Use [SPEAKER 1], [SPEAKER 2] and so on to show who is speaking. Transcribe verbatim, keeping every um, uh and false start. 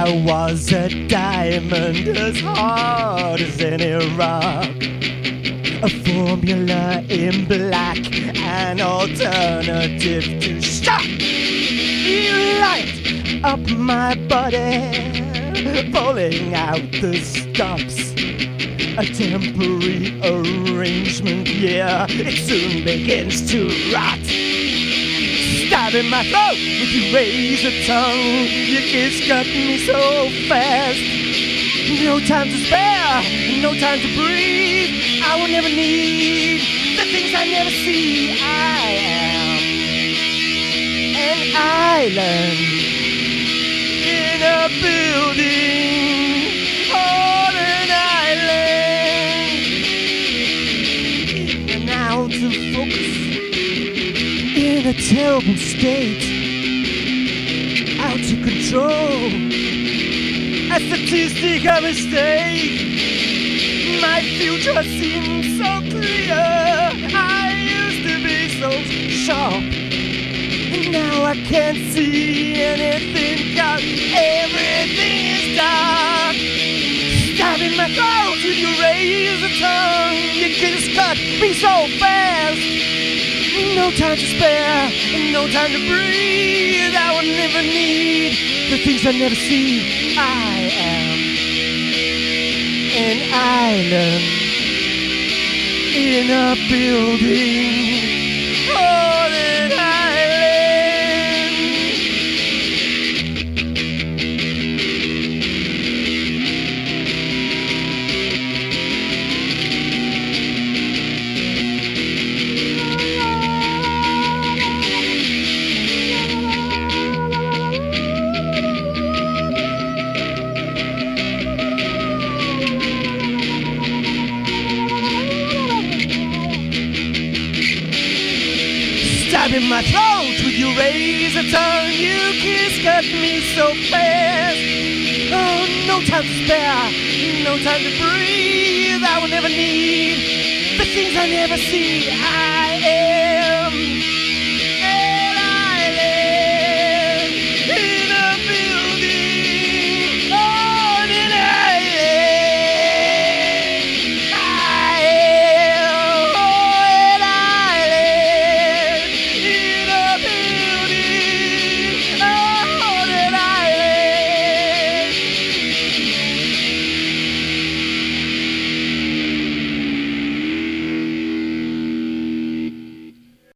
[SPEAKER 1] I was a diamond as hard as any rock, a formula in black, an alternative to shock. You light up my body, pulling out the stops. A temporary arrangement, yeah, it soon begins to rot. Stabbing my throat with your razor tongue, your kiss cut me so fast. No time to spare, no time to breathe. I will never need the things I never see. I am an island in a building, on an island, and out of focus, in a terrible state, out of control, a statistic, a mistake. My future seems so clear. I used to be so sharp, and now I can't see anything, 'cause everything is dark. Stabbing my throat with your razor tongue, your kiss cut me so fast. No time to spare, no time to breathe. I will never need the things I never see. I am an island in a building, on an island. Stabbing my throat with your razor tongue, you kiss cut me so fast. Oh, no time to spare, no time to breathe. I will never need the things I never see. I